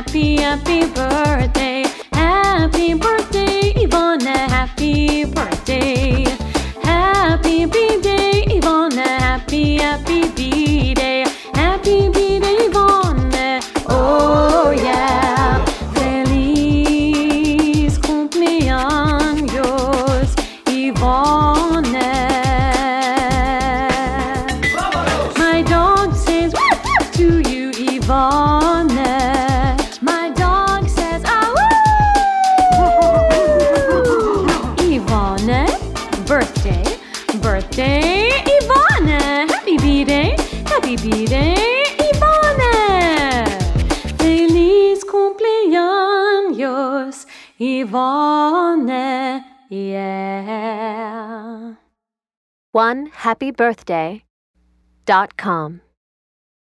happy, happy birthday. Happy birthday, Yvonne, happy birthday. Happy B-Day, Yvonne, happy, happy B-Day. Happy B-Day, Yvonne, oh yeah. Feliz cumpleaños, Yvonne. My dog says to you, Yvonne. My dog says, ah, woo! Yvonne, birthday, birthday, Yvonne. Happy B-Day, happy B-Day, Yvonne. Feliz cumpleaños, Yvonne, yeah. OneHappyBirthday.com